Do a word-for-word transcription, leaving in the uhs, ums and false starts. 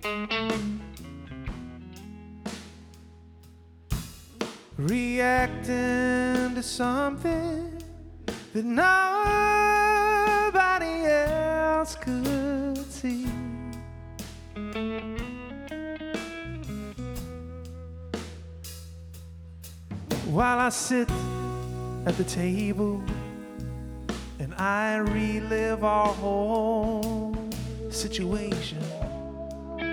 reacting to something that nobody else could see. While I sit at the table and I relive our whole situation,